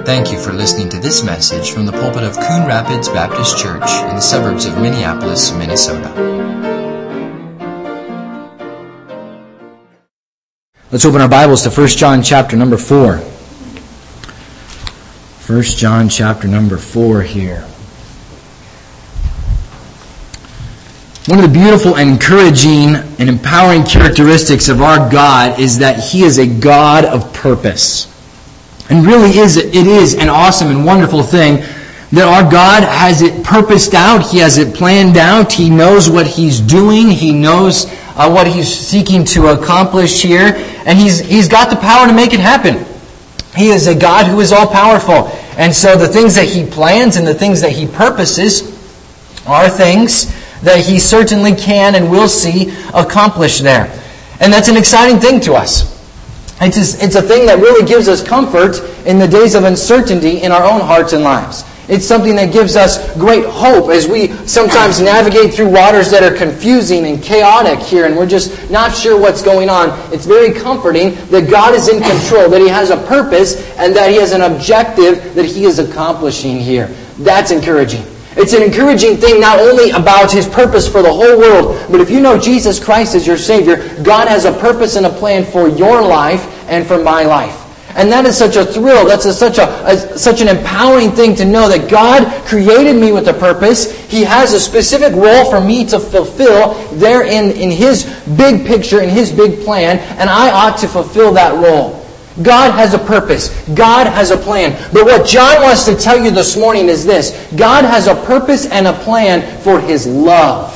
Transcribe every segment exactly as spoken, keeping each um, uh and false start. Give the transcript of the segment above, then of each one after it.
Thank you for listening to this message from the pulpit of Coon Rapids Baptist Church in the suburbs of Minneapolis, Minnesota. Let's open our Bibles to First John chapter number four. First John chapter number four here. One of the beautiful and encouraging and empowering characteristics of our God is that He is a God of purpose. And really is it is an awesome and wonderful thing that our God has it purposed out. He has it planned out. He knows what He's doing. He knows uh, what He's seeking to accomplish here. And He's He's got the power to make it happen. He is a God who is all-powerful. And so the things that He plans and the things that He purposes are things that He certainly can and will see accomplished there. And that's an exciting thing to us. It's a, it's a thing that really gives us comfort in the days of uncertainty in our own hearts and lives. It's something that gives us great hope as we sometimes navigate through waters that are confusing and chaotic here and we're just not sure what's going on. It's very comforting that God is in control, that He has a purpose and that He has an objective that He is accomplishing here. That's encouraging. It's an encouraging thing not only about His purpose for the whole world, but if you know Jesus Christ as your Savior, God has a purpose and a plan for your life and for my life. And that is such a thrill. That's a, such a, a such an empowering thing to know that God created me with a purpose. He has a specific role for me to fulfill there in, in His big picture, in His big plan, and I ought to fulfill that role. God has a purpose. God has a plan. But what John wants to tell you this morning is this. God has a purpose and a plan for His love.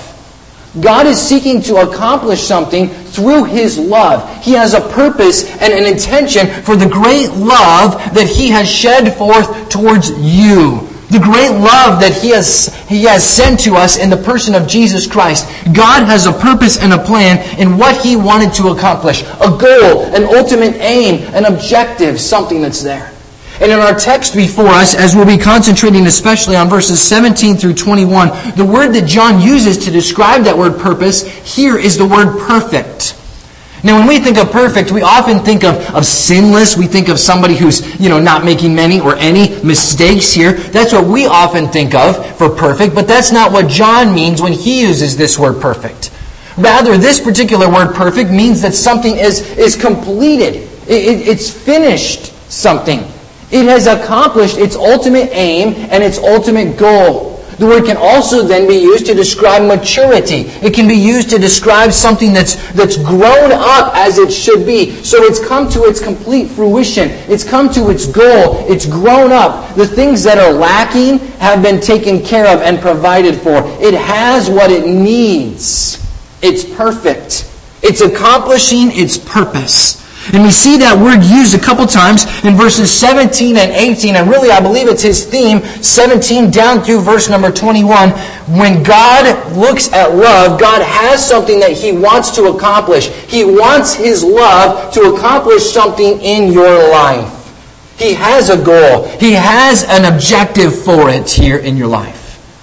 God is seeking to accomplish something through His love. He has a purpose and an intention for the great love that He has shed forth towards you. The great love that He has, He has sent to us in the person of Jesus Christ. God has a purpose and a plan in what He wanted to accomplish. A goal, an ultimate aim, an objective, something that's there. And in our text before us, as we'll be concentrating especially on verses seventeen through twenty-one, the word that John uses to describe that word purpose here is the word perfect. Now, when we think of perfect, we often think of, of sinless. We think of somebody who's, you know, not making many or any mistakes here. That's what we often think of for perfect, but that's not what John means when he uses this word perfect. Rather, this particular word perfect means that something is, is completed. It, it, it's finished something. It has accomplished its ultimate aim and its ultimate goal. The word can also then be used to describe maturity. It can be used to describe something that's that's grown up as it should be. So it's come to its complete fruition. It's come to its goal. It's grown up. The things that are lacking have been taken care of and provided for. It has what it needs. It's perfect. It's accomplishing its purpose. And we see that word used a couple times in verses seventeen and eighteen. And really, I believe it's His theme, seventeen down through verse number twenty-one. When God looks at love, God has something that He wants to accomplish. He wants His love to accomplish something in your life. He has a goal. He has an objective for it here in your life.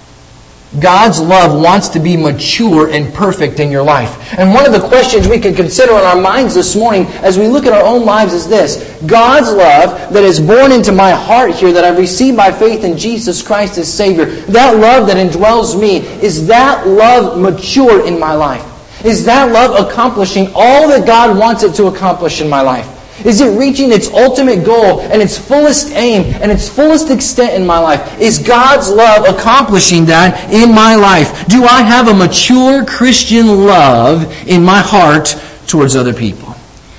God's love wants to be mature and perfect in your life. And one of the questions we can consider in our minds this morning as we look at our own lives is this. God's love that is born into my heart here, that I've received by faith in Jesus Christ as Savior, that love that indwells me, is that love mature in my life? Is that love accomplishing all that God wants it to accomplish in my life? Is it reaching its ultimate goal and its fullest aim and its fullest extent in my life? Is God's love accomplishing that in my life? Do I have a mature Christian love in my heart towards other people?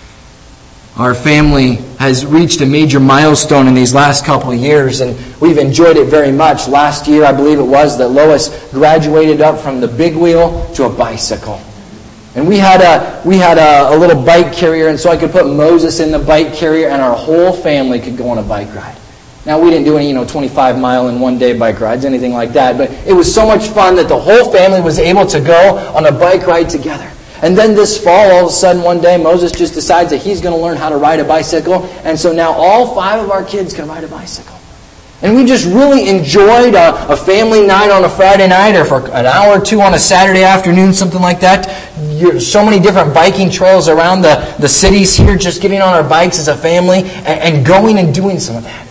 Our family has reached a major milestone in these last couple of years, and we've enjoyed it very much. Last year, I believe it was, that Lois graduated up from the big wheel to a bicycle. And we had a we had a, a little bike carrier, and so I could put Moses in the bike carrier, and our whole family could go on a bike ride. Now, we didn't do any, you know, twenty-five mile in one day bike rides, anything like that, but it was so much fun that the whole family was able to go on a bike ride together. And then this fall, all of a sudden, one day, Moses just decides that he's going to learn how to ride a bicycle, and so now all five of our kids can ride a bicycle. And we just really enjoyed a, a family night on a Friday night or for an hour or two on a Saturday afternoon, something like that. You're, so many different biking trails around the, the cities here, just getting on our bikes as a family and, and going and doing some of that.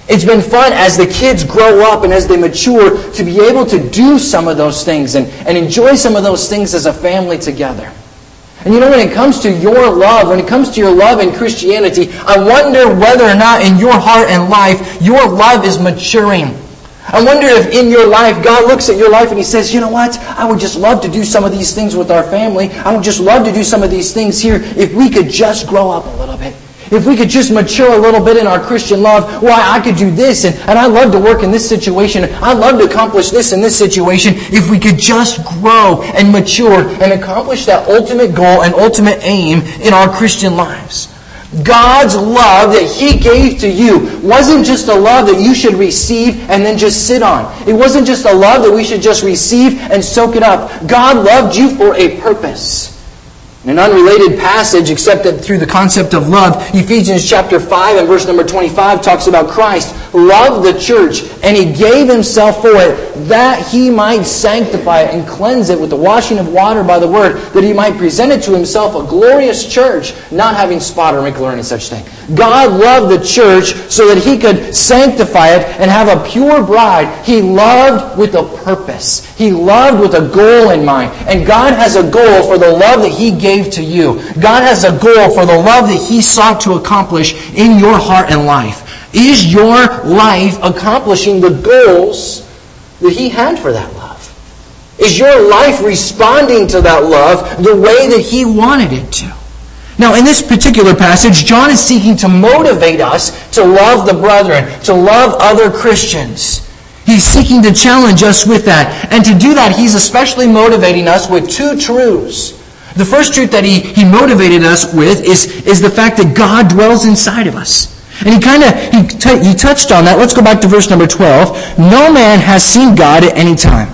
It's been fun as the kids grow up and as they mature to be able to do some of those things and, and enjoy some of those things as a family together. And you know, when it comes to your love, when it comes to your love in Christianity, I wonder whether or not in your heart and life, your love is maturing. I wonder if in your life, God looks at your life and He says, you know what? I would just love to do some of these things with our family. I would just love to do some of these things here if we could just grow up a little bit. If we could just mature a little bit in our Christian love, why, I could do this, and, and I love to work in this situation, I love to accomplish this in this situation. If we could just grow and mature and accomplish that ultimate goal and ultimate aim in our Christian lives. God's love that He gave to you wasn't just a love that you should receive and then just sit on. It wasn't just a love that we should just receive and soak it up. God loved you for a purpose. In an unrelated passage, except that through the concept of love, Ephesians chapter five and verse number twenty-five talks about Christ loved the church, and He gave Himself for it, that He might sanctify it and cleanse it with the washing of water by the Word, that He might present it to Himself a glorious church, not having spot or wrinkle or any such thing. God loved the church so that He could sanctify it and have a pure bride. He loved with a purpose. He loved with a goal in mind. And God has a goal for the love that He gave to you. God has a goal for the love that He sought to accomplish in your heart and life. Is your life accomplishing the goals that He had for that love? Is your life responding to that love the way that He wanted it to? Now, in this particular passage, John is seeking to motivate us to love the brethren, to love other Christians. He's seeking to challenge us with that. And to do that, he's especially motivating us with two truths. The first truth that he, he motivated us with is, is the fact that God dwells inside of us. And he kind of he, t- he touched on that. Let's go back to verse number twelve. No man has seen God at any time.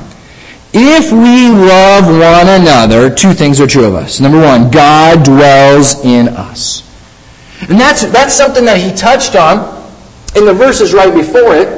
If we love one another, two things are true of us. Number one, God dwells in us. And that's, that's something that he touched on in the verses right before it.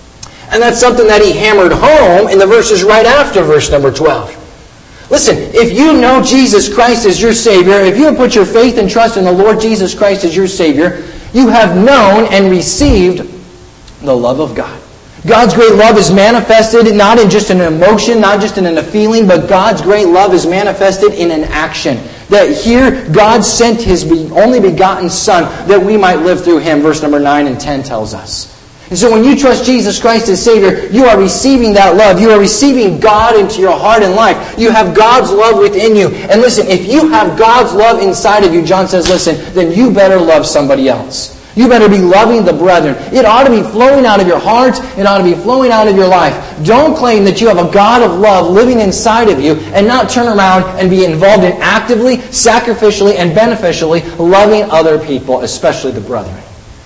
And that's something that he hammered home in the verses right after verse number twelve. Listen, if you know Jesus Christ as your Savior, if you have put your faith and trust in the Lord Jesus Christ as your Savior, you have known and received the love of God. God's great love is manifested not in just an emotion, not just in a feeling, but God's great love is manifested in an action. That here, God sent His only begotten Son that we might live through Him, verse number nine and ten tells us. And so when you trust Jesus Christ as Savior, you are receiving that love. You are receiving God into your heart and life. You have God's love within you. And listen, if you have God's love inside of you, John says, listen, then you better love somebody else. You better be loving the brethren. It ought to be flowing out of your heart. It ought to be flowing out of your life. Don't claim that you have a God of love living inside of you and not turn around and be involved in actively, sacrificially, and beneficially loving other people, especially the brethren.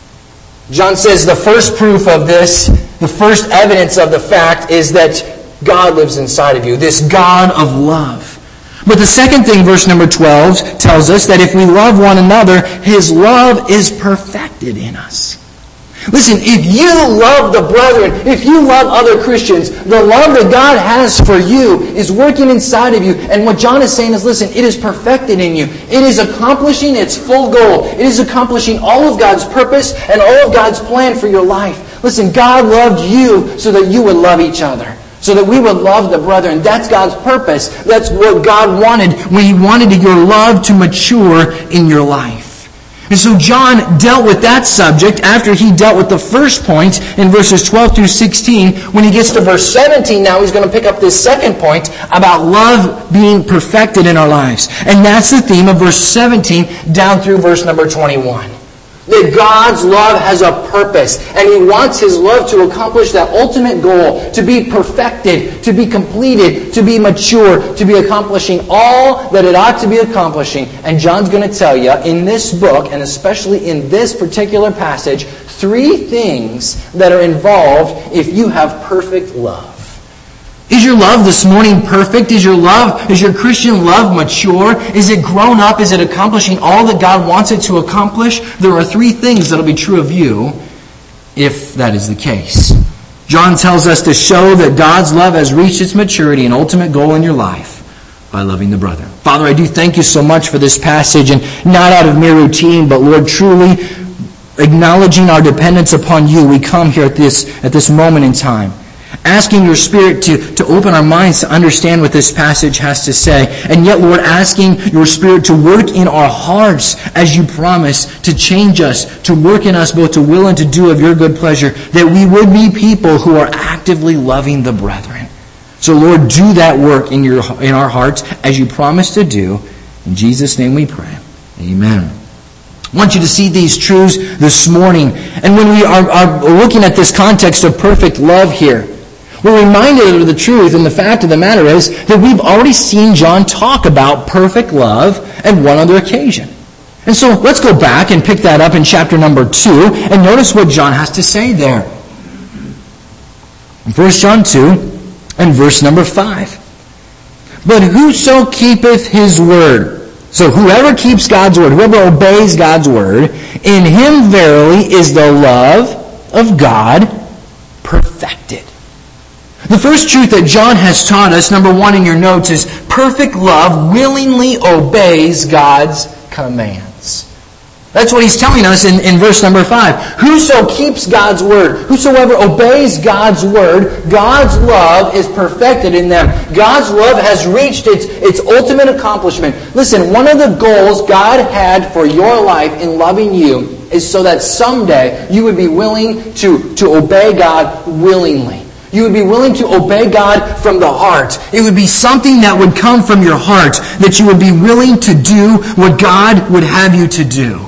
John says the first proof of this, the first evidence of the fact is that God lives inside of you, this God of love. But the second thing, verse number twelve, tells us that if we love one another, His love is perfected in us. Listen, if you love the brethren, if you love other Christians, the love that God has for you is working inside of you. And what John is saying is, listen, it is perfected in you. It is accomplishing its full goal. It is accomplishing all of God's purpose and all of God's plan for your life. Listen, God loved you so that you would love each other. So that we would love the brethren. That's God's purpose. That's what God wanted when He wanted your love to mature in your life. And so John dealt with that subject after he dealt with the first point in verses twelve through sixteen. When he gets to verse seventeen, now he's going to pick up this second point about love being perfected in our lives. And that's the theme of verse seventeen down through verse number twenty-one. That God's love has a purpose, and He wants His love to accomplish that ultimate goal, to be perfected, to be completed, to be mature, to be accomplishing all that it ought to be accomplishing. And John's going to tell you in this book, and especially in this particular passage, three things that are involved if you have perfect love. Is your love this morning perfect? Is your love, is your Christian love mature? Is it grown up? Is it accomplishing all that God wants it to accomplish? There are three things that will be true of you if that is the case. John tells us to show that God's love has reached its maturity and ultimate goal in your life by loving the brother. Father, I do thank You so much for this passage, and not out of mere routine, but Lord, truly acknowledging our dependence upon you, we come here at this, at this moment in time, asking your Spirit to, to open our minds to understand what this passage has to say. And yet, Lord, asking your Spirit to work in our hearts as you promise, to change us, to work in us both to will and to do of your good pleasure, that we would be people who are actively loving the brethren. So, Lord, do that work in your in our hearts as you promised to do. In Jesus' name we pray. Amen. I want you to see these truths this morning. And when we are, are looking at this context of perfect love here, we're reminded of the truth, and the fact of the matter is that we've already seen John talk about perfect love at one other occasion. And so let's go back and pick that up in chapter number two, and notice what John has to say there. First John two, and verse number five. But whoso keepeth his word, so whoever keeps God's word, whoever obeys God's word, in him verily is the love of God perfected. The first truth that John has taught us, number one in your notes, is perfect love willingly obeys God's commands. That's what he's telling us in, in verse number five. Whoso keeps God's word, whosoever obeys God's word, God's love is perfected in them. God's love has reached its, its ultimate accomplishment. Listen, one of the goals God had for your life in loving you is so that someday you would be willing to, to obey God willingly. You would be willing to obey God from the heart. It would be something that would come from your heart, that you would be willing to do what God would have you to do.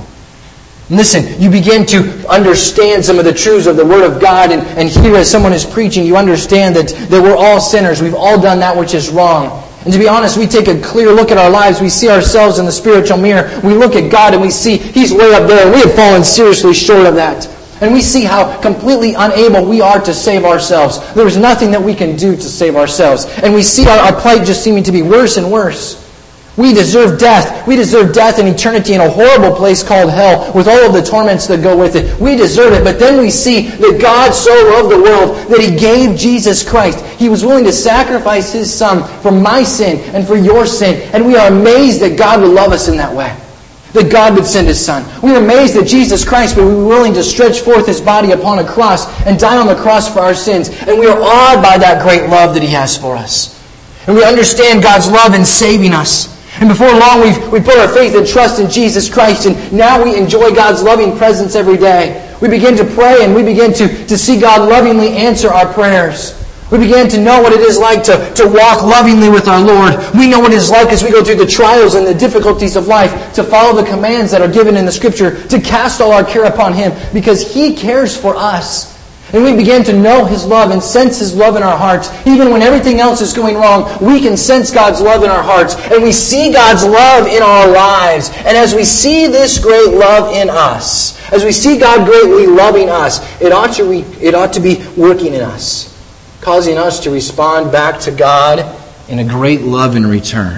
Listen, you begin to understand some of the truths of the Word of God, and, and here as someone is preaching, you understand that, that we're all sinners. We've all done that which is wrong. And to be honest, we take a clear look at our lives. We see ourselves in the spiritual mirror. We look at God and we see He's way up there, and we have fallen seriously short of that. And we see how completely unable we are to save ourselves. There's nothing that we can do to save ourselves. And we see our, our plight just seeming to be worse and worse. We deserve death. We deserve death and eternity in a horrible place called hell with all of the torments that go with it. We deserve it. But then we see that God so loved the world that He gave Jesus Christ. He was willing to sacrifice His Son for my sin and for your sin. And we are amazed that God would love us in that way. That God would send His Son. We are amazed that Jesus Christ would be willing to stretch forth His body upon a cross and die on the cross for our sins. And we are awed by that great love that He has for us. And we understand God's love in saving us. And before long, we've, we put our faith and trust in Jesus Christ, and now we enjoy God's loving presence every day. We begin to pray, and we begin to, to see God lovingly answer our prayers. We begin to know what it is like to, to walk lovingly with our Lord. We know what it is like as we go through the trials and the difficulties of life to follow the commands that are given in the Scripture, to cast all our care upon Him, because He cares for us. And we begin to know His love and sense His love in our hearts. Even when everything else is going wrong, we can sense God's love in our hearts. And we see God's love in our lives. And as we see this great love in us, as we see God greatly loving us, it ought to, re- it ought to be working in us, causing us to respond back to God in a great love in return.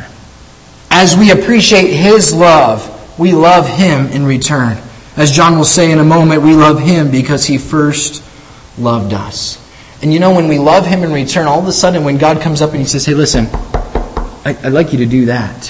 As we appreciate His love, we love Him in return. As John will say in a moment, we love Him because He first loved us. And you know, when we love Him in return, all of a sudden when God comes up and He says, hey, listen, I, I'd like you to do that.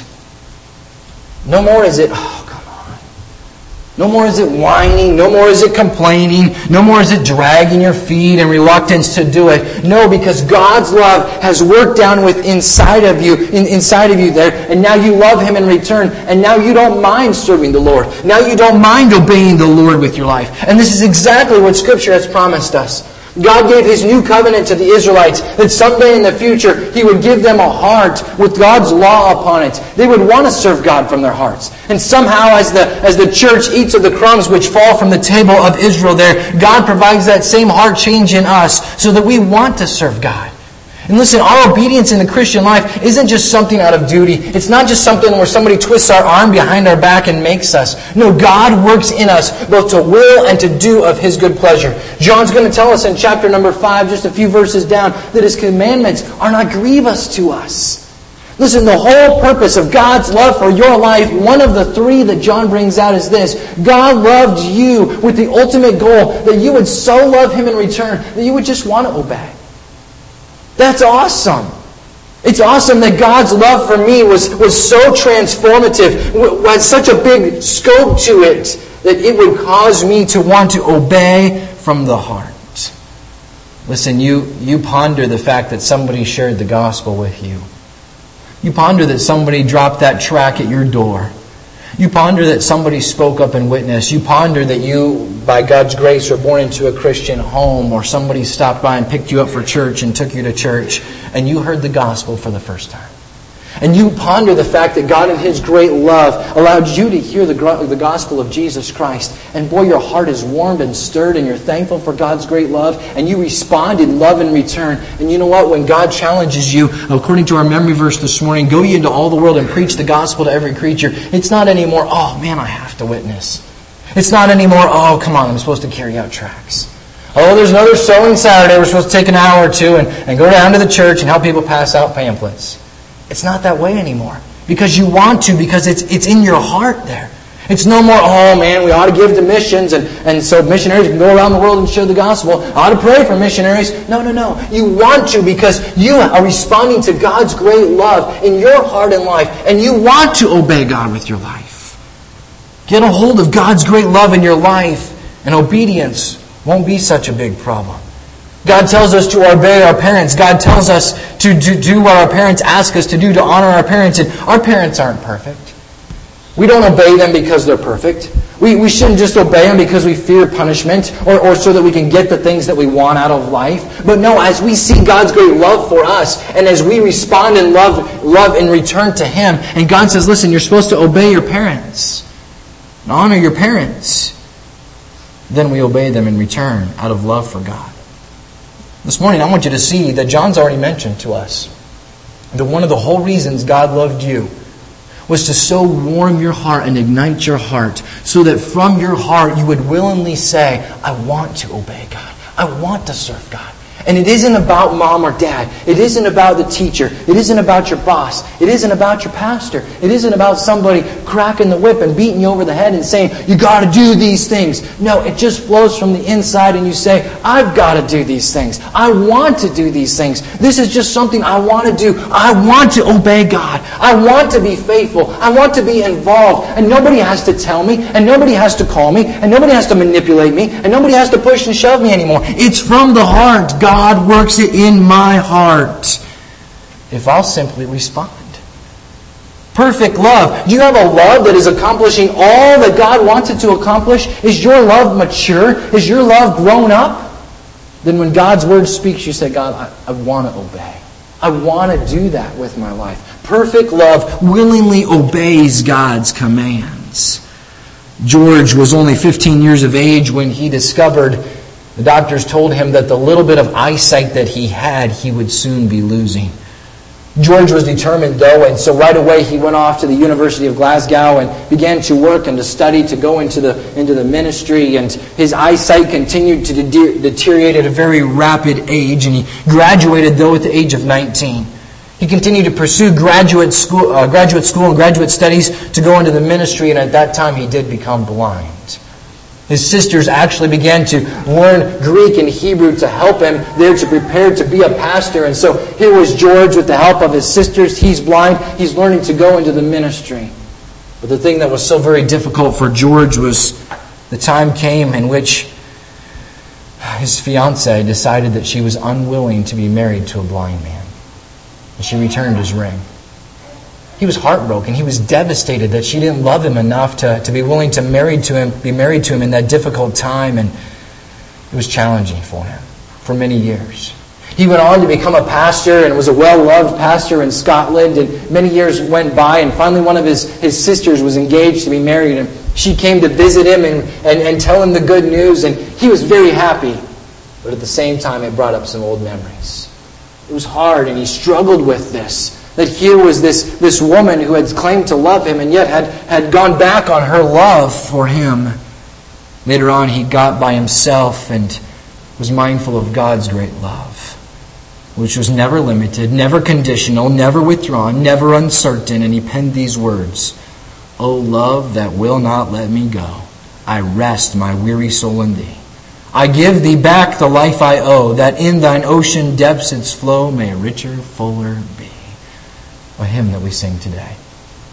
No more is it, oh, come on. No more is it whining. No more is it complaining. No more is it dragging your feet and reluctance to do it. No, because God's love has worked down with inside of you, in, inside of you there, and now you love Him in return, and now you don't mind serving the Lord. Now you don't mind obeying the Lord with your life. And this is exactly what Scripture has promised us. God gave His new covenant to the Israelites that someday in the future He would give them a heart with God's law upon it. They would want to serve God from their hearts. And somehow as the, as the church eats of the crumbs which fall from the table of Israel there, God provides that same heart change in us so that we want to serve God. And listen, our obedience in the Christian life isn't just something out of duty. It's not just something where somebody twists our arm behind our back and makes us. No, God works in us both to will and to do of His good pleasure. John's going to tell us in chapter number five, just a few verses down, that His commandments are not grievous to us. Listen, the whole purpose of God's love for your life, one of the three that John brings out is this. God loved you with the ultimate goal that you would so love Him in return that you would just want to obey. That's awesome. It's awesome that God's love for me was, was so transformative, had such a big scope to it, that it would cause me to want to obey from the heart. Listen, you, you ponder the fact that somebody shared the gospel with you. You ponder that somebody dropped that tract at your door. You ponder that somebody spoke up and witnessed. You ponder that you, by God's grace, were born into a Christian home, or somebody stopped by and picked you up for church and took you to church, and you heard the gospel for the first time. And you ponder the fact that God in His great love allowed you to hear the, the gospel of Jesus Christ. And boy, your heart is warmed and stirred, and you're thankful for God's great love, and you respond in love in return. And you know what? When God challenges you, according to our memory verse this morning, go ye into all the world and preach the gospel to every creature. It's not anymore, oh man, I have to witness. It's not anymore, oh come on, I'm supposed to carry out tracts. Oh, there's another sowing Saturday, we're supposed to take an hour or two and, and go down to the church and help people pass out pamphlets. It's not that way anymore. Because you want to, because it's it's in your heart there. It's no more, oh man, we ought to give to missions, and, and so missionaries can go around the world and share the gospel. I ought to pray for missionaries. No, no, no. You want to because you are responding to God's great love in your heart and life, and you want to obey God with your life. Get a hold of God's great love in your life, and obedience won't be such a big problem. God tells us to obey our parents. God tells us to do, do what our parents ask us to do, to honor our parents. And our parents aren't perfect. We don't obey them because they're perfect. We, we shouldn't just obey them because we fear punishment or, or so that we can get the things that we want out of life. But no, as we see God's great love for us, and as we respond in love, love in return to Him, and God says, listen, you're supposed to obey your parents and honor your parents, then we obey them in return out of love for God. This morning, I want you to see that John's already mentioned to us that one of the whole reasons God loved you was to so warm your heart and ignite your heart so that from your heart you would willingly say, I want to obey God. I want to serve God. And it isn't about mom or dad. It isn't about the teacher. It isn't about your boss. It isn't about your pastor. It isn't about somebody cracking the whip and beating you over the head and saying, you got to do these things. No, it just flows from the inside and you say, I've got to do these things. I want to do these things. This is just something I want to do. I want to obey God. I want to be faithful. I want to be involved. And nobody has to tell me, and nobody has to call me, and nobody has to manipulate me, and nobody has to push and shove me anymore. It's from the heart. God God works it in my heart if I'll simply respond. Perfect love. Do you have a love that is accomplishing all that God wants it to accomplish? Is your love mature? Is your love grown up? Then when God's word speaks, you say, God, I, I want to obey. I want to do that with my life. Perfect love willingly obeys God's commands. George was only fifteen years of age when he discovered, the doctors told him that the little bit of eyesight that he had, he would soon be losing. George was determined, though, and so right away he went off to the University of Glasgow and began to work and to study, to go into the into the ministry. And his eyesight continued to de- deteriorate at a very rapid age, and he graduated, though, at the age of nineteen. He continued to pursue graduate school, uh, graduate school and graduate studies to go into the ministry, and at that time he did become blind. His sisters actually began to learn Greek and Hebrew to help him there to prepare to be a pastor. And so here was George with the help of his sisters. He's blind. He's learning to go into the ministry. But the thing that was so very difficult for George was the time came in which his fiancée decided that she was unwilling to be married to a blind man. And she returned his ring. He was heartbroken. He was devastated that she didn't love him enough to, to be willing to marry to him, be married to him in that difficult time. And it was challenging for him for many years. He went on to become a pastor and was a well-loved pastor in Scotland. And many years went by, and finally one of his, his sisters was engaged to be married. And she came to visit him and, and, and tell him the good news. And he was very happy. But at the same time, it brought up some old memories. It was hard, and he struggled with this. That here was this, this woman who had claimed to love him and yet had, had gone back on her love for him. Later on, he got by himself and was mindful of God's great love, which was never limited, never conditional, never withdrawn, never uncertain. And he penned these words, O love that will not let me go, I rest my weary soul in thee. I give thee back the life I owe, that in thine ocean depths its flow may richer, fuller be. A hymn that we sing today.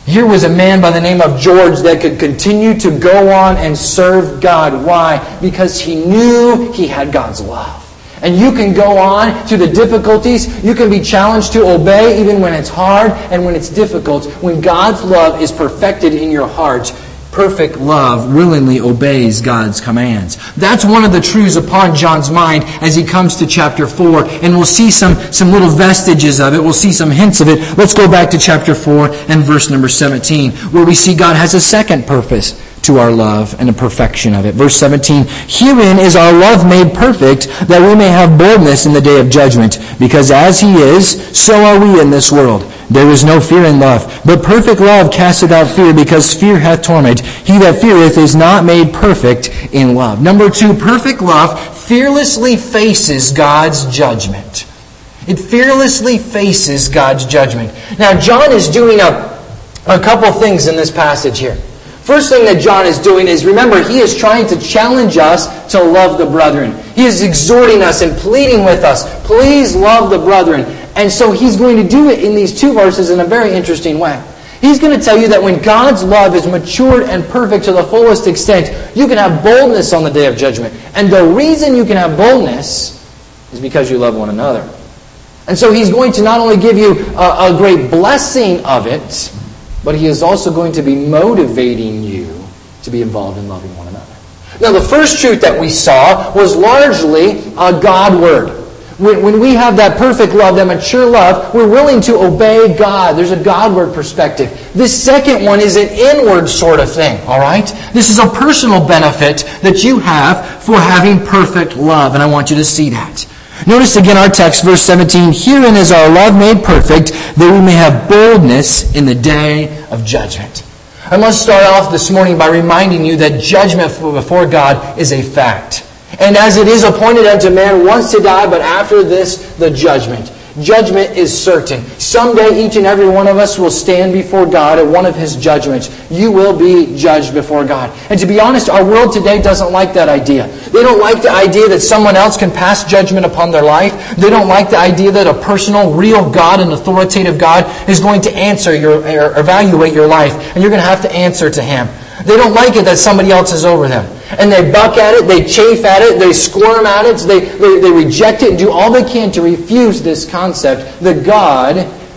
Here was a man by the name of George that could continue to go on and serve God. Why? Because he knew he had God's love. And you can go on through the difficulties. You can be challenged to obey even when it's hard and when it's difficult. When God's love is perfected in your heart, perfect love willingly obeys God's commands. That's one of the truths upon John's mind as he comes to chapter four. And we'll see some, some little vestiges of it. We'll see some hints of it. Let's go back to chapter four and verse number seventeen, where we see God has a second purpose to our love and the perfection of it. Verse seventeen, herein is our love made perfect, that we may have boldness in the day of judgment. Because as he is, so are we in this world. There is no fear in love, but perfect love casteth out fear, because fear hath torment. He that feareth is not made perfect in love. Number two, perfect love fearlessly faces God's judgment. It fearlessly faces God's judgment. Now, John is doing a, a couple things in this passage here. First thing that John is doing is, remember, he is trying to challenge us to love the brethren. He is exhorting us and pleading with us, please love the brethren. And so he's going to do it in these two verses in a very interesting way. He's going to tell you that when God's love is matured and perfect to the fullest extent, you can have boldness on the day of judgment. And the reason you can have boldness is because you love one another. And so he's going to not only give you a, a great blessing of it, but he is also going to be motivating you to be involved in loving one another. Now, the first truth that we saw was largely a God word. When, when we have that perfect love, that mature love, we're willing to obey God. There's a Godward perspective. This second one is an inward sort of thing, all right? This is a personal benefit that you have for having perfect love, and I want you to see that. Notice again our text, verse seventeen, herein is our love made perfect, that we may have boldness in the day of judgment. I must start off this morning by reminding you that judgment before God is a fact. And as it is appointed unto man once to die, but after this, the judgment. Judgment is certain. Someday each and every one of us will stand before God at one of His judgments. You will be judged before God. And to be honest, our world today doesn't like that idea. They don't like the idea that someone else can pass judgment upon their life. They don't like the idea that a personal, real God, an authoritative God, is going to answer your, or evaluate your life. And you're going to have to answer to Him. They don't like it that somebody else is over them. And they buck at it, they chafe at it, they squirm at it, they, they, they reject it and do all they can to refuse this concept that God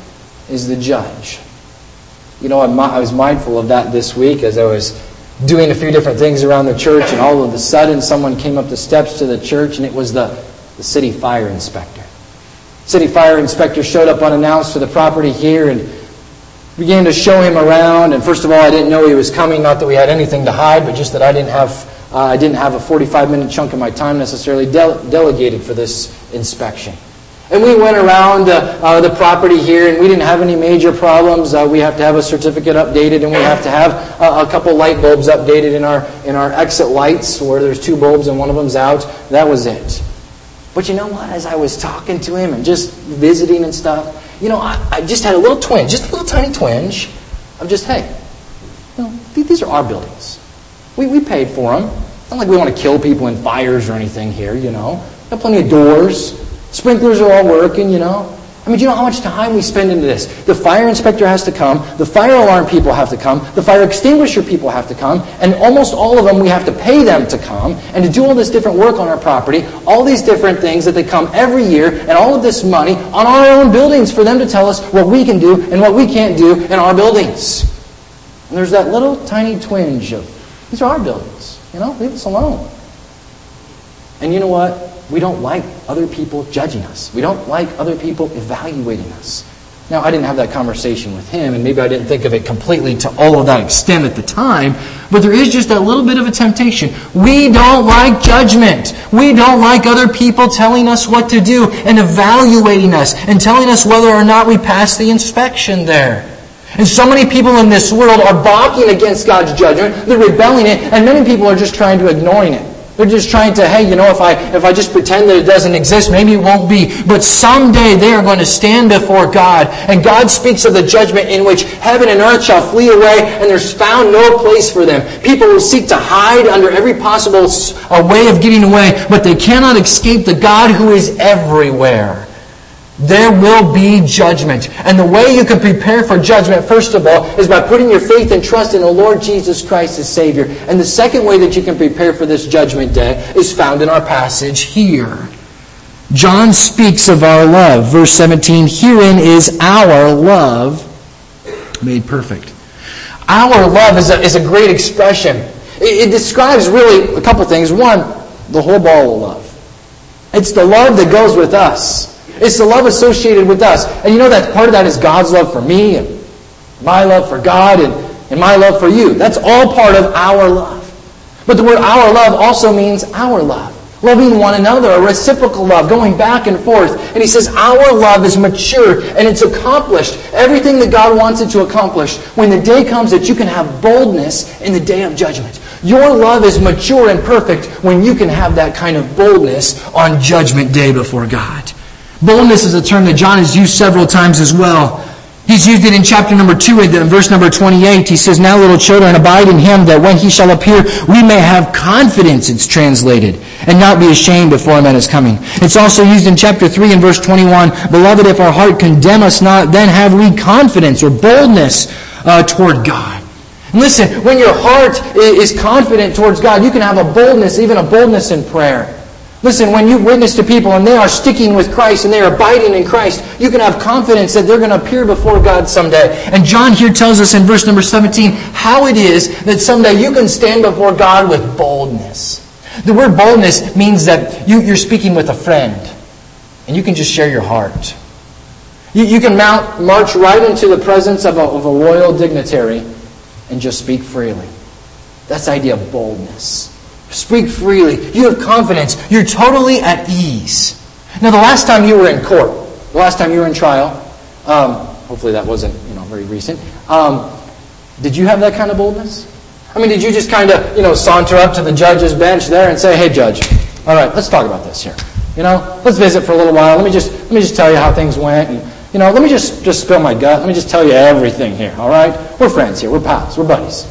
is the judge. You know, I was mindful of that this week as I was doing a few different things around the church, and all of a sudden someone came up the steps to the church, and it was the, the city fire inspector. City fire inspector showed up unannounced to the property here and began to show him around. And first of all, I didn't know he was coming. Not that we had anything to hide, but just that I didn't have uh, I didn't have a forty-five minute chunk of my time necessarily de- delegated for this inspection. And we went around uh, uh, the property here, and we didn't have any major problems. Uh, we have to have a certificate updated, and we have to have uh, a couple light bulbs updated in our in our exit lights, where there's two bulbs and one of them's out. That was it. But you know what? As I was talking to him and just visiting and stuff, you know, I, I just had a little twinge, just a little tiny twinge of just, hey, you know, these are our buildings. We we paid for them. Not like we want to kill people in fires or anything here, you know. We've got plenty of doors. Sprinklers are all working, you know. I mean, do you know how much time we spend into this? The fire inspector has to come. The fire alarm people have to come. The fire extinguisher people have to come. And almost all of them, we have to pay them to come and to do all this different work on our property, all these different things that they come every year, and all of this money on our own buildings for them to tell us what we can do and what we can't do in our buildings. And there's that little tiny twinge of, these are our buildings. You know, leave us alone. And you know what? We don't like other people judging us. We don't like other people evaluating us. Now, I didn't have that conversation with him, and maybe I didn't think of it completely to all of that extent at the time, but there is just that little bit of a temptation. We don't like judgment. We don't like other people telling us what to do and evaluating us and telling us whether or not we pass the inspection there. And so many people in this world are balking against God's judgment. They're rebelling it, and many people are just trying to ignoring it. They're just trying to, hey, you know, if I if I just pretend that it doesn't exist, maybe it won't be. But someday they are going to stand before God. And God speaks of the judgment in which heaven and earth shall flee away, and there's found no place for them. People will seek to hide under every possible uh, way of getting away, but they cannot escape the God who is everywhere. there will be judgment. And the way you can prepare for judgment, first of all, is by putting your faith and trust in the Lord Jesus Christ as Savior. And the second way that you can prepare for this judgment day is found in our passage here. John speaks of our love. Verse seventeen, herein is our love made perfect. Our love is a, is a great expression. It, it describes really a couple things. One, the whole ball of love. It's the love that goes with us. It's the love associated with us. And you know that part of that is God's love for me, and my love for God, and, and my love for you. That's all part of our love. But the word our love also means our love. Loving one another, a reciprocal love, going back and forth. And he says our love is mature and it's accomplished. Everything that God wants it to accomplish. When the day comes that you can have boldness in the day of judgment. Your love is mature and perfect when you can have that kind of boldness on judgment day before God. Boldness is a term that John has used several times as well. He's used it in chapter number two, in verse number twenty-eight. He says, now little children, abide in him, that when he shall appear, we may have confidence, it's translated, and not be ashamed before him at his coming. It's also used in chapter three, in verse twenty-one, beloved, if our heart condemn us not, then have we confidence or boldness uh, toward God. And listen, when your heart is confident towards God, you can have a boldness, even a boldness in prayer. Listen, when you witness to people and they are sticking with Christ and they are abiding in Christ, you can have confidence that they're going to appear before God someday. And John here tells us in verse number seventeen how it is that someday you can stand before God with boldness. The word boldness means that you, you're speaking with a friend and you can just share your heart. You, you can mount, march right into the presence of a, of a royal dignitary and just speak freely. That's the idea of boldness. Speak freely. You have confidence. You're totally at ease. Now, the last time you were in court, the last time you were in trial, um, hopefully that wasn't you know very recent, um, did you have that kind of boldness? I mean, did you just kind of you know saunter up to the judge's bench there and say, hey, judge, all right, let's talk about this here. You know, let's visit for a little while. Let me just let me just tell you how things went. And, you know, let me just, just spill my gut. Let me just tell you everything here, all right? We're friends here. We're pals. We're buddies.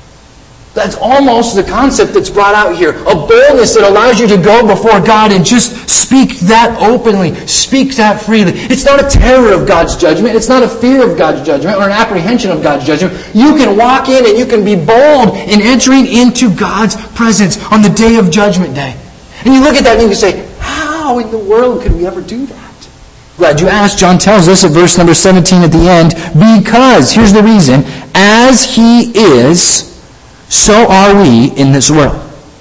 That's almost the concept that's brought out here. A boldness that allows you to go before God and just speak that openly. Speak that freely. It's not a terror of God's judgment. It's not a fear of God's judgment or an apprehension of God's judgment. You can walk in and you can be bold in entering into God's presence on the day of Judgment Day. And you look at that and you can say, how in the world could we ever do that? Glad you asked. John tells us at verse number seventeen at the end, because, here's the reason, as he is, so are we in this world.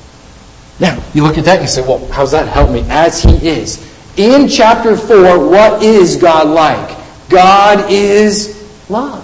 Now, you look at that and you say, well, how's that help me? As he is. In chapter four, what is God like? God is love.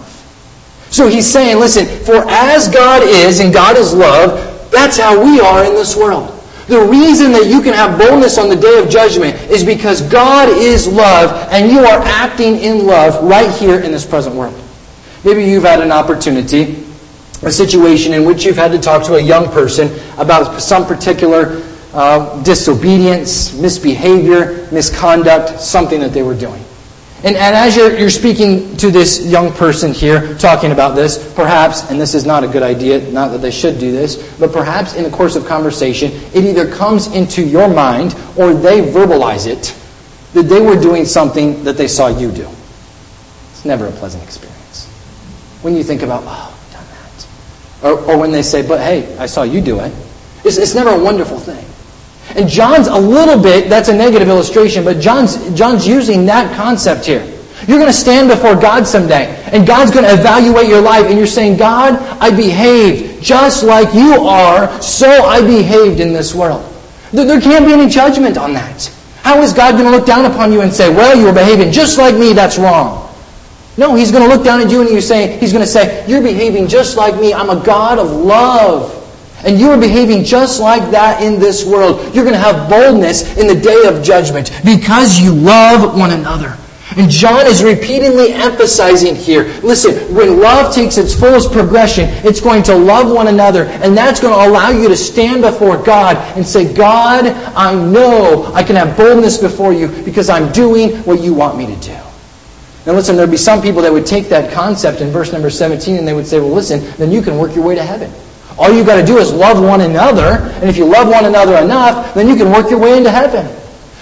So he's saying, listen, for as God is and God is love, that's how we are in this world. The reason that you can have boldness on the day of judgment is because God is love and you are acting in love right here in this present world. Maybe you've had an opportunity, a situation in which you've had to talk to a young person about some particular uh, disobedience, misbehavior, misconduct, something that they were doing. And, and as you're, you're speaking to this young person here, talking about this, perhaps, and this is not a good idea, not that they should do this, but perhaps in the course of conversation, it either comes into your mind or they verbalize it, that they were doing something that they saw you do. It's never a pleasant experience. When you think about, oh, I've done that. Or, or when they say, but hey, I saw you do it. It's, it's never a wonderful thing. And John's a little bit, that's a negative illustration, but John's John's using that concept here. You're going to stand before God someday, and God's going to evaluate your life, and you're saying, God, I behaved just like you are, so I behaved in this world. There can't be any judgment on that. How is God going to look down upon you and say, well, you were behaving just like me, that's wrong? No, He's going to look down at you and you say, He's going to say, you're behaving just like me. I'm a God of love. And you are behaving just like that in this world. You're going to have boldness in the day of judgment because you love one another. And John is repeatedly emphasizing here, listen, when love takes its fullest progression, it's going to love one another. And that's going to allow you to stand before God and say, God, I know I can have boldness before you because I'm doing what you want me to do. Now listen, there'd be some people that would take that concept in verse number seventeen and they would say, well listen, then you can work your way to heaven. All you've got to do is love one another, and if you love one another enough, then you can work your way into heaven.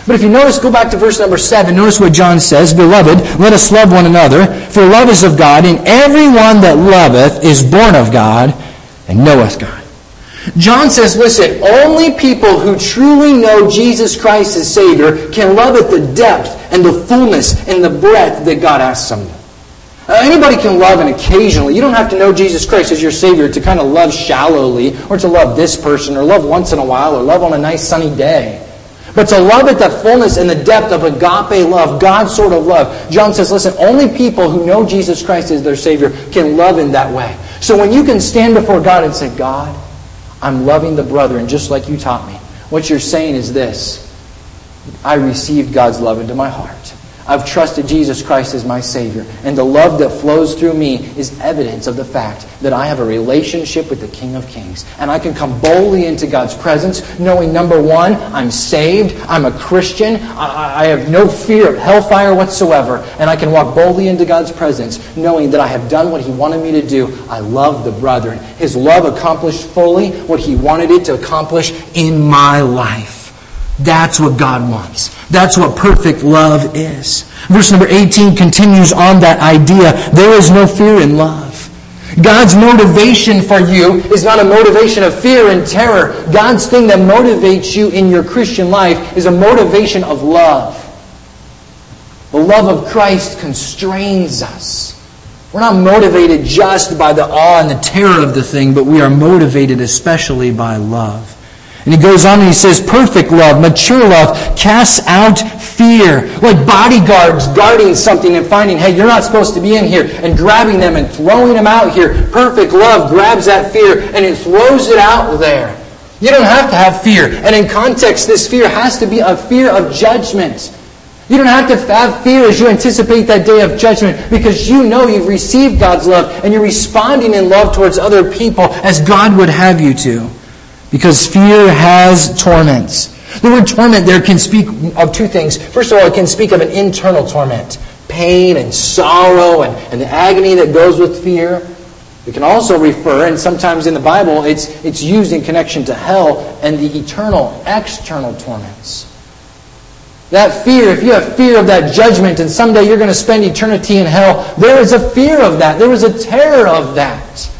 But if you notice, go back to verse number seven. Notice what John says. Beloved, let us love one another, for love is of God, and everyone that loveth is born of God and knoweth God. John says, listen, only people who truly know Jesus Christ as Savior can love at the depth and the fullness and the breadth that God asks them. Uh, anybody can love and occasionally. You don't have to know Jesus Christ as your Savior to kind of love shallowly, or to love this person, or love once in a while, or love on a nice sunny day. But to love at the fullness and the depth of agape love, God's sort of love, John says, listen, only people who know Jesus Christ as their Savior can love in that way. So when you can stand before God and say, God, I'm loving the brethren just like you taught me, what you're saying is this: I received God's love into my heart. I've trusted Jesus Christ as my Savior. And the love that flows through me is evidence of the fact that I have a relationship with the King of Kings. And I can come boldly into God's presence knowing, number one, I'm saved, I'm a Christian, I, I have no fear of hellfire whatsoever. And I can walk boldly into God's presence knowing that I have done what He wanted me to do. I love the brethren. His love accomplished fully what He wanted it to accomplish in my life. That's what God wants. That's what perfect love is. Verse number eighteen continues on that idea. There is no fear in love. God's motivation for you is not a motivation of fear and terror. God's thing that motivates you in your Christian life is a motivation of love. The love of Christ constrains us. We're not motivated just by the awe and the terror of the thing, but we are motivated especially by love. And he goes on and he says, perfect love, mature love, casts out fear. Like bodyguards guarding something and finding, hey, you're not supposed to be in here, and grabbing them and throwing them out here. Perfect love grabs that fear and it throws it out there. You don't have to have fear. And in context, this fear has to be a fear of judgment. You don't have to have fear as you anticipate that day of judgment, because you know you've received God's love and you're responding in love towards other people as God would have you to. Because fear has torments. The word torment there can speak of two things. First of all, it can speak of an internal torment. Pain and sorrow and, and the agony that goes with fear. It can also refer, and sometimes in the Bible, it's, it's used in connection to hell and the eternal, external torments. That fear, if you have fear of that judgment and someday you're going to spend eternity in hell, there is a fear of that. There is a terror of that.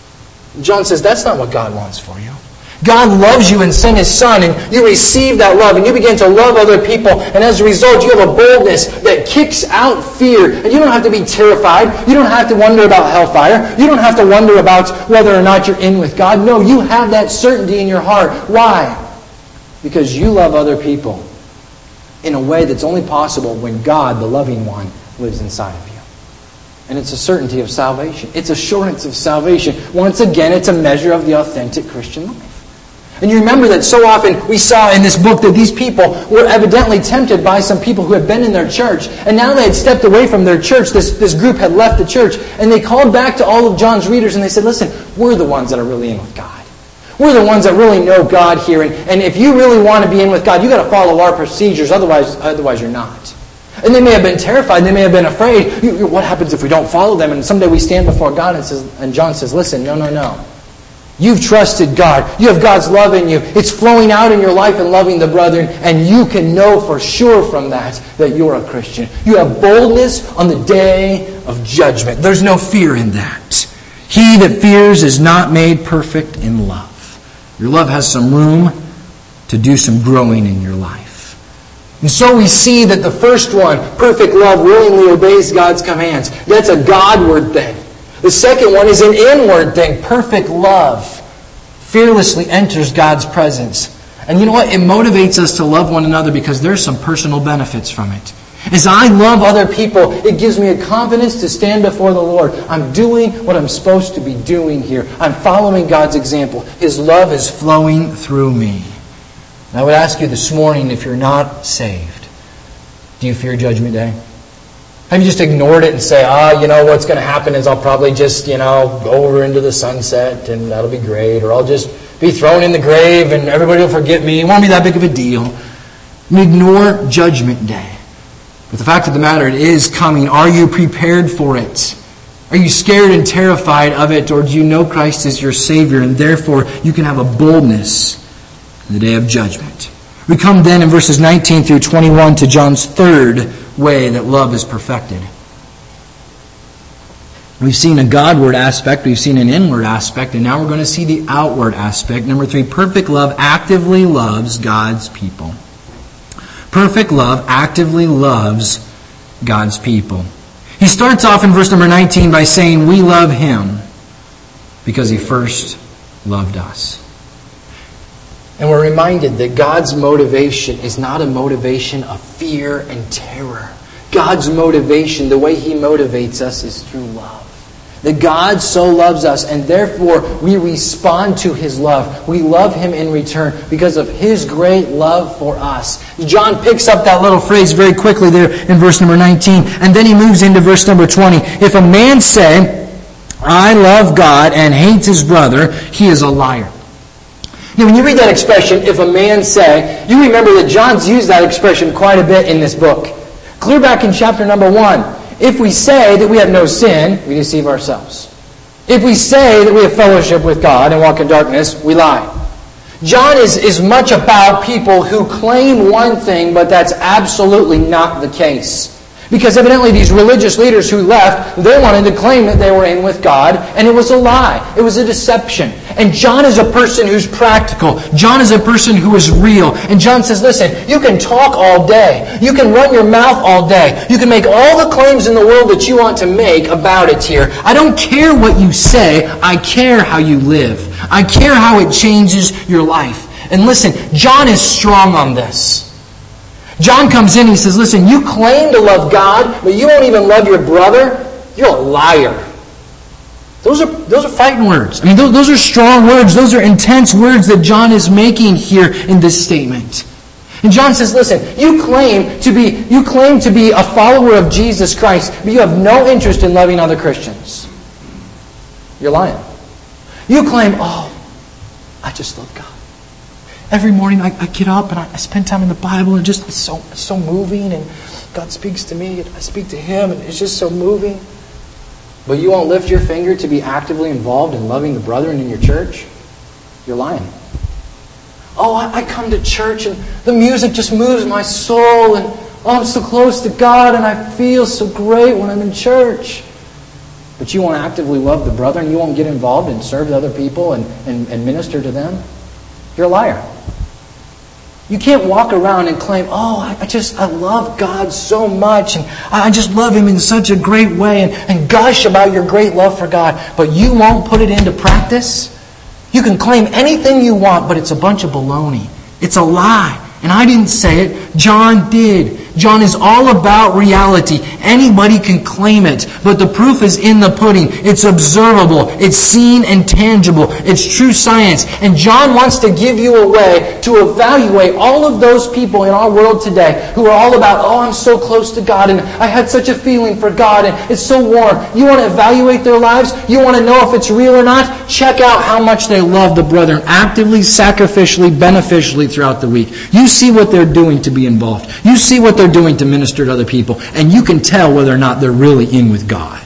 John says that's not what God wants for you. God loves you and sent His Son, and you receive that love, and you begin to love other people, and as a result, you have a boldness that kicks out fear. And you don't have to be terrified. You don't have to wonder about hellfire. You don't have to wonder about whether or not you're in with God. No, you have that certainty in your heart. Why? Because you love other people in a way that's only possible when God, the loving one, lives inside of you. And it's a certainty of salvation. It's assurance of salvation. Once again, it's a measure of the authentic Christian life. And you remember that so often we saw in this book that these people were evidently tempted by some people who had been in their church. And now they had stepped away from their church. This, this group had left the church. And they called back to all of John's readers and they said, listen, we're the ones that are really in with God. We're the ones that really know God here. And, and if you really want to be in with God, you've got to follow our procedures. Otherwise, otherwise you're not. And they may have been terrified. They may have been afraid. You, you, what happens if we don't follow them? And someday we stand before God and, says, and John says, listen, no, no, no. You've trusted God. You have God's love in you. It's flowing out in your life and loving the brethren. And you can know for sure from that that you're a Christian. You have boldness on the day of judgment. There's no fear in that. He that fears is not made perfect in love. Your love has some room to do some growing in your life. And so we see that the first one, perfect love, willingly obeys God's commands. That's a Godward thing. The second one is an inward thing. Perfect love fearlessly enters God's presence. And you know what? It motivates us to love one another because there's some personal benefits from it. As I love other people, it gives me a confidence to stand before the Lord. I'm doing what I'm supposed to be doing here. I'm following God's example. His love is flowing through me. And I would ask you this morning, if you're not saved, do you fear Judgment Day? Have you just ignored it and say, ah, you know, what's going to happen is I'll probably just, you know, go over into the sunset and that'll be great. Or I'll just be thrown in the grave and everybody will forget me. It won't be that big of a deal. And ignore Judgment Day. But the fact of the matter, it is coming. Are you prepared for it? Are you scared and terrified of it? Or do you know Christ is your Savior and therefore you can have a boldness in the day of judgment? We come then in verses nineteen through twenty-one to John's third way that love is perfected. We've seen a Godward aspect, we've seen an inward aspect, and now we're going to see the outward aspect. Number three, perfect love actively loves God's people. Perfect love actively loves God's people. He starts off in verse number nineteen by saying, we love Him because He first loved us. And we're reminded that God's motivation is not a motivation of fear and terror. God's motivation, the way He motivates us, is through love. That God so loves us, and therefore we respond to His love. We love Him in return because of His great love for us. John picks up that little phrase very quickly there in verse number nineteen, and then he moves into verse number twenty. If a man say, I love God, and hates his brother, he is a liar. Now, when you read that expression, if a man say, you remember that John's used that expression quite a bit in this book. Clear back in chapter number one. If we say that we have no sin, we deceive ourselves. If we say that we have fellowship with God and walk in darkness, we lie. John is, is much about people who claim one thing, but that's absolutely not the case. Because evidently these religious leaders who left, they wanted to claim that they were in with God, and it was a lie. It was a deception. And John is a person who's practical. John is a person who is real. And John says, listen, you can talk all day. You can run your mouth all day. You can make all the claims in the world that you want to make about it here. I don't care what you say. I care how you live. I care how it changes your life. And listen, John is strong on this. John comes in and he says, listen, you claim to love God, but you won't even love your brother? You're a liar. Those are those are fighting words. I mean, those, those are strong words. Those are intense words that John is making here in this statement. And John says, listen, you claim to be you claim to be a follower of Jesus Christ, but you have no interest in loving other Christians. You're lying. You claim, oh, I just love God. Every morning I, I get up and I, I spend time in the Bible, and just it's so it's so moving, and God speaks to me, and I speak to Him, and it's just so moving. But you won't lift your finger to be actively involved in loving the brethren in your church? You're lying. Oh, I, I come to church and the music just moves my soul, and oh, I'm so close to God and I feel so great when I'm in church. But you won't actively love the brethren, you won't get involved and serve other people and, and, and minister to them? You're a liar. You can't walk around and claim, oh, I just, I love God so much, and I just love Him in such a great way, and, and gush about your great love for God, but you won't put it into practice? You can claim anything you want, but it's a bunch of baloney. It's a lie. And I didn't say it. John did. John is all about reality. Anybody can claim it, but the proof is in the pudding. It's observable. It's seen and tangible. It's true science. And John wants to give you a way to evaluate all of those people in our world today who are all about, oh, I'm so close to God, and I had such a feeling for God, and it's so warm. You want to evaluate their lives? You want to know if it's real or not? Check out how much they love the brethren, actively, sacrificially, beneficially throughout the week. You see what they're doing to be involved. You see what they're doing to minister to other people, and you can tell whether or not they're really in with God.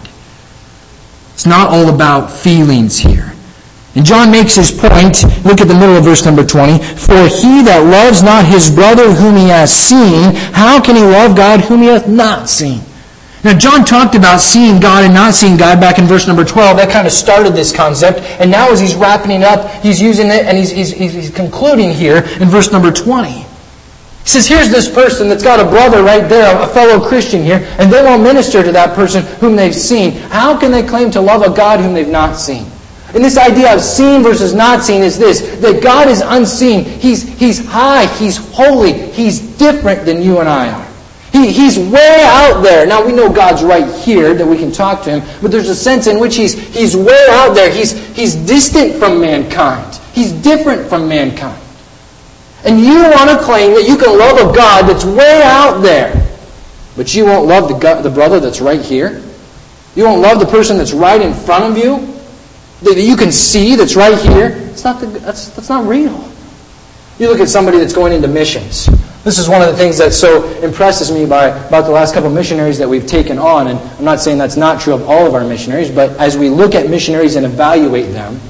It's not all about feelings here. And John makes his point. Look at the middle of verse number twenty. For he that loves not his brother whom he has seen, how can he love God whom he hath not seen? Now, John talked about seeing God and not seeing God back in verse number twelve. That kind of started this concept. And now as he's wrapping it up, he's using it, and he's, he's, he's concluding here in verse number twenty. He says, here's this person that's got a brother right there, a fellow Christian here, and they won't minister to that person whom they've seen. How can they claim to love a God whom they've not seen? And this idea of seen versus not seen is this, that God is unseen. He's, he's high, He's holy, He's different than you and I are. He, he's way out there. Now, we know God's right here, that we can talk to Him, but there's a sense in which He's, he's way out there. He's, he's distant from mankind. He's different from mankind. And you want to claim that you can love a God that's way out there, but you won't love the, God, the brother that's right here? You won't love the person that's right in front of you, that you can see that's right here? It's not the, that's, that's not real. You look at somebody that's going into missions. This is one of the things that so impresses me by about the last couple of missionaries that we've taken on. And I'm not saying that's not true of all of our missionaries, but as we look at missionaries and evaluate them,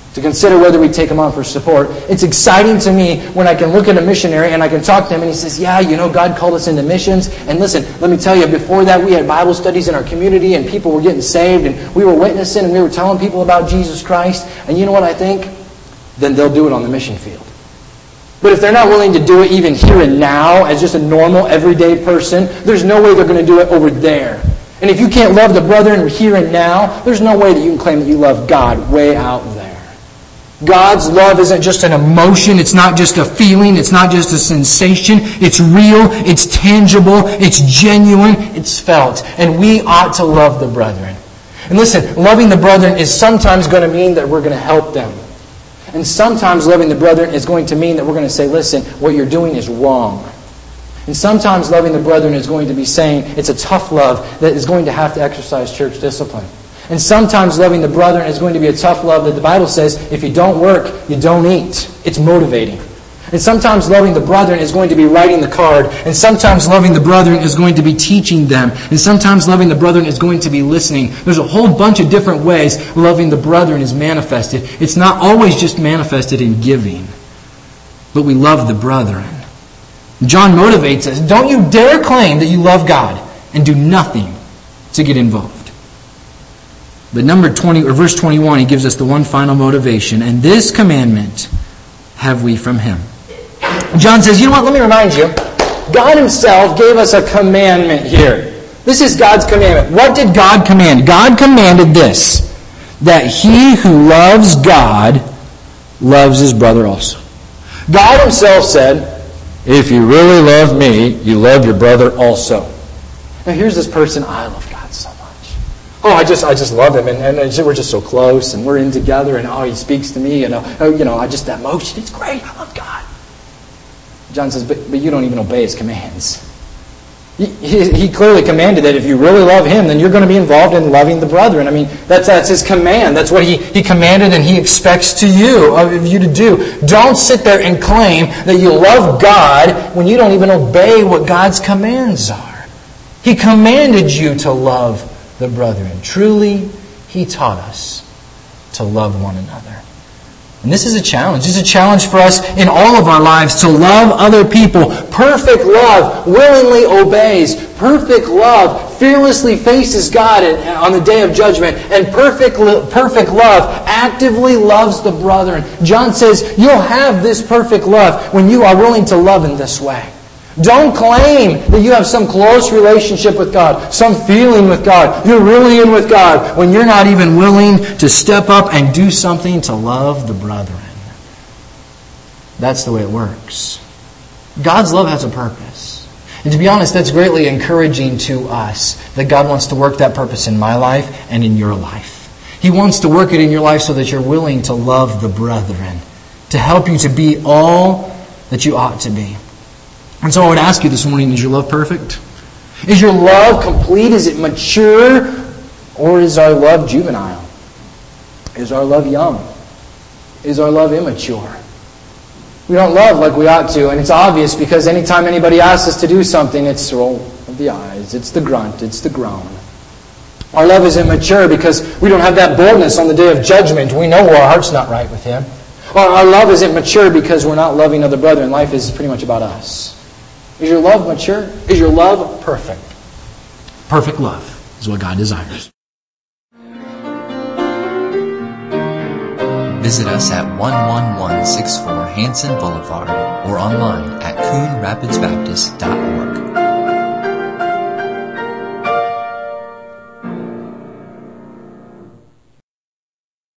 to consider whether we take them on for support. It's exciting to me when I can look at a missionary and I can talk to him and he says, yeah, you know, God called us into missions. And listen, let me tell you, before that we had Bible studies in our community and people were getting saved and we were witnessing and we were telling people about Jesus Christ. And you know what I think? Then they'll do it on the mission field. But if they're not willing to do it even here and now as just a normal, everyday person, there's no way they're going to do it over there. And if you can't love the brethren here and now, there's no way that you can claim that you love God way out there. God's love isn't just an emotion. It's not just a feeling. It's not just a sensation. It's real. It's tangible. It's genuine. It's felt. And we ought to love the brethren. And listen, loving the brethren is sometimes going to mean that we're going to help them. And sometimes loving the brethren is going to mean that we're going to say, listen, what you're doing is wrong. And sometimes loving the brethren is going to be saying it's a tough love that is going to have to exercise church discipline. And sometimes loving the brethren is going to be a tough love that the Bible says, if you don't work, you don't eat. It's motivating. And sometimes loving the brethren is going to be writing the card. And sometimes loving the brethren is going to be teaching them. And sometimes loving the brethren is going to be listening. There's a whole bunch of different ways loving the brethren is manifested. It's not always just manifested in giving. But we love the brethren. John motivates us. Don't you dare claim that you love God and do nothing to get involved. But number twenty or verse twenty-one, he gives us the one final motivation. And this commandment have we from him. John says, you know what, let me remind you. God himself gave us a commandment here. This is God's commandment. What did God command? God commanded this, that he who loves God loves his brother also. God himself said, if you really love me, you love your brother also. Now here's this person, I love God so much. Oh, I just I just love him, and, and we're just so close, and we're in together, and oh, he speaks to me, and oh, you know, I just, that motion, it's great, I love God. John says, but, but you don't even obey his commands. He, he, he clearly commanded that if you really love him, then you're going to be involved in loving the brethren. I mean, that's that's his command. That's what he, he commanded and he expects to you, of you to do. Don't sit there and claim that you love God when you don't even obey what God's commands are. He commanded you to love the brethren. Truly, he taught us to love one another. And this is a challenge. This is a challenge for us in all of our lives to love other people. Perfect love willingly obeys. Perfect love fearlessly faces God on the day of judgment. And perfect, perfect love actively loves the brethren. John says you'll have this perfect love when you are willing to love in this way. Don't claim that you have some close relationship with God, some feeling with God. You're really in with God when you're not even willing to step up and do something to love the brethren. That's the way it works. God's love has a purpose. And to be honest, that's greatly encouraging to us that God wants to work that purpose in my life and in your life. He wants to work it in your life so that you're willing to love the brethren, to help you to be all that you ought to be. And so I would ask you this morning, is your love perfect? Is your love complete? Is it mature? Or is our love juvenile? Is our love young? Is our love immature? We don't love like we ought to, and it's obvious because anytime anybody asks us to do something, it's the roll of the eyes, it's the grunt, it's the groan. Our love is immature because we don't have that boldness on the day of judgment. We know our heart's not right with Him. Or our love isn't mature because we're not loving other brethren. Life is pretty much about us. Is your love mature? Is your love perfect? Perfect love is what God desires. Visit us at one one one six four Hanson Boulevard or online at coon rapids baptist dot org.